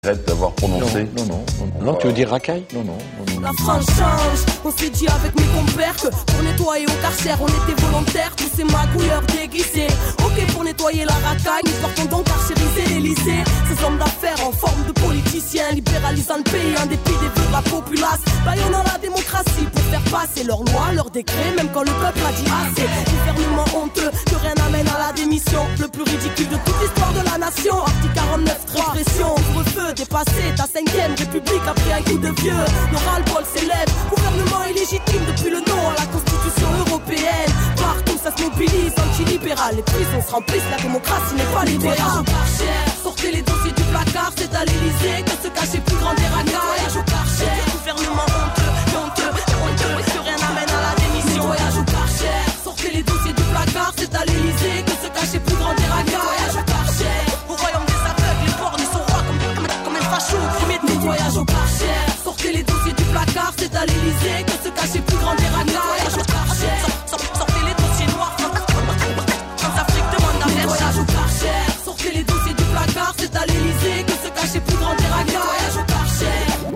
Arrête d'avoir prononcé. Non, tu veux dire racaille? Non. La France change, on s'est dit avec mes compères que pour nettoyer au carcère on était volontaires. Tous ces magouilleurs déguisés, ok pour nettoyer la racaille, nous partons donc carcériser l'Élysée. Ces hommes d'affaires en forme de politiciens, libéralisant le pays en dépit des vœux de la populace. Baillonnant la démocratie pour faire passer leurs lois, leurs décrets, même quand le peuple a dit assez. Gouvernement honteux, que rien n'amène à la démission. Le plus ridicule de toute l'histoire de la nation. Article 49, répression, couvre-feu dépassé, ta 5ème république a pris un coup de vieux. Le ras-le-bol s'élève, gouvernement illégitime depuis le nom à la constitution européenne. Partout ça se mobilise, anti-libéral, les prisons se remplissent, la démocratie n'est pas libérale. Sortez les dossiers du placard, c'est à l'Elysée que se cachait plus grand des racailles. Voyage au Karcher, gouvernement honteux, que rien n'amène à la démission. Voyage au Karcher, sortez les dossiers du placard, c'est à l'Elysée que se cachait plus grand des racailles. Voyage au Karcher, au royaume des aveugles, les bornes sont rois comme un facho opprimé de voyage au Karcher. Sortez les dossiers du placard, c'est à l'Elysée que se cachait plus grand des racailles. Voyage au Karcher, sortez les dossiers noirs, France-Afrique demande la version. Voyage au Karcher, sortez les dossiers du placard, c'est à l'Elysée que se cachait plus grand des racailles. Voyage au Karcher.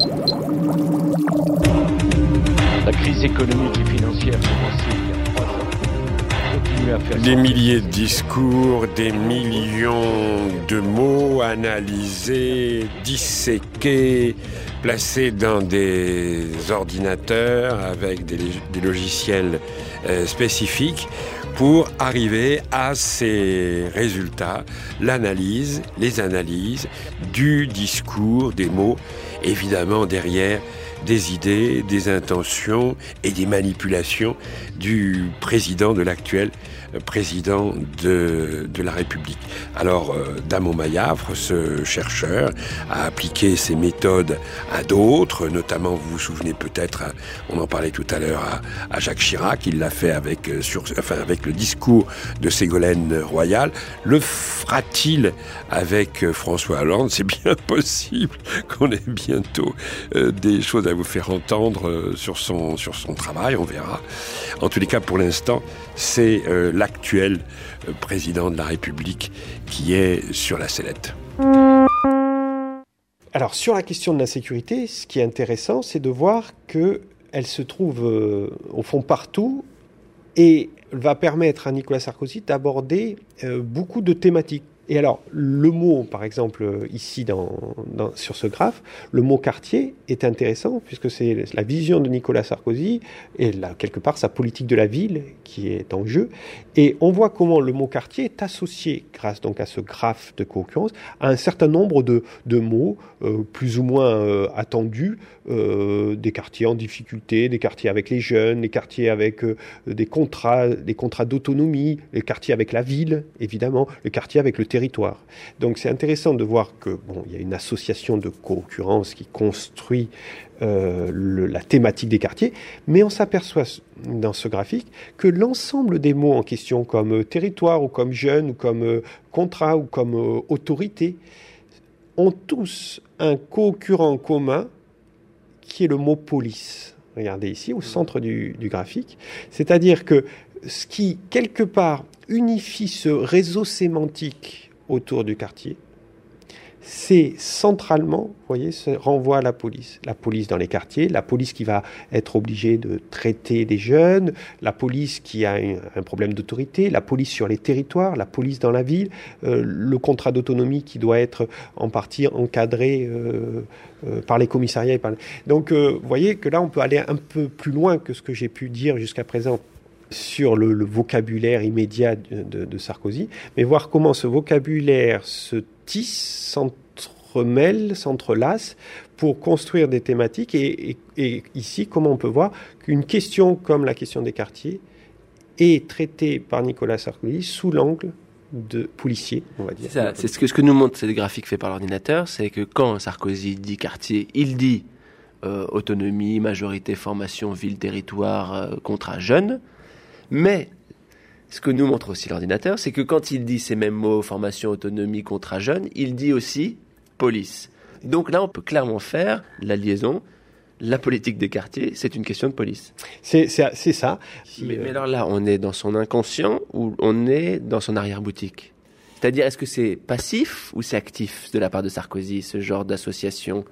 La crise économique et financière commencée il y a 3 ans. Continue à faire Des milliers de discours, des millions de mots analysés, disséqués, placés dans des ordinateurs avec des logiciels spécifiques pour arriver à ces résultats, les analyses du discours, des mots, évidemment derrière des idées, des intentions et des manipulations du président, de l'actuel président de la République. Alors, Damo Mayavre, ce chercheur, a appliqué ces méthodes à d'autres, notamment, vous vous souvenez peut-être, on en parlait tout à l'heure, à Jacques Chirac, il l'a fait avec le discours de Ségolène Royal. Le fera-t-il avec François Hollande? C'est bien possible qu'on ait bientôt des choses à vous faire entendre sur son travail, on verra. En tous les cas, pour l'instant, c'est l'actuel président de la République qui est sur la sellette. Alors, sur la question de l'insécurité, ce qui est intéressant, c'est de voir qu'elle se trouve au fond partout et va permettre à Nicolas Sarkozy d'aborder beaucoup de thématiques. Et alors, le mot, par exemple, ici sur ce graphe, le mot quartier est intéressant puisque c'est la vision de Nicolas Sarkozy et là, quelque part, sa politique de la ville qui est en jeu. Et on voit comment le mot quartier est associé, grâce donc à ce graphe de co-occurrence, à un certain nombre de mots plus ou moins attendus, des quartiers en difficulté, des quartiers avec les jeunes, des quartiers avec des contrats d'autonomie, les quartiers avec la ville, évidemment, le quartier avec le territoire. Donc c'est intéressant de voir que il y a une association de co-occurrence qui construit la thématique des quartiers, mais on s'aperçoit dans ce graphique que l'ensemble des mots en question, comme territoire ou comme jeune ou comme contrat ou comme autorité, ont tous un co-occurrent commun qui est le mot police. Regardez ici, au centre du graphique. C'est-à-dire que ce qui, quelque part, unifie ce réseau sémantique autour du quartier, c'est centralement, vous voyez, ce renvoi à la police. La police dans les quartiers, la police qui va être obligée de traiter des jeunes, la police qui a un problème d'autorité, la police sur les territoires, la police dans la ville, le contrat d'autonomie qui doit être en partie encadré par les commissariats. Donc, vous voyez que là, on peut aller un peu plus loin que ce que j'ai pu dire jusqu'à présent sur le vocabulaire immédiat de Sarkozy, mais voir comment ce vocabulaire se tisse, s'entremêle, s'entrelace pour construire des thématiques. Et ici, comment on peut voir qu'une question comme la question des quartiers est traitée par Nicolas Sarkozy sous l'angle de policier, on va dire. C'est ça, c'est ce que nous montre ce graphique fait par l'ordinateur, c'est que quand Sarkozy dit quartier, il dit autonomie, majorité, formation, ville, territoire, contrat, jeune. Mais ce que nous montre aussi l'ordinateur, c'est que quand il dit ces mêmes mots, formation, autonomie, contrat, jeune, il dit aussi police. Donc là, on peut clairement faire la liaison. La politique des quartiers, c'est une question de police. C'est ça. Mais alors là, on est dans son inconscient ou on est dans son arrière-boutique? C'est-à-dire, est-ce que c'est passif ou c'est actif de la part de Sarkozy, ce genre d'association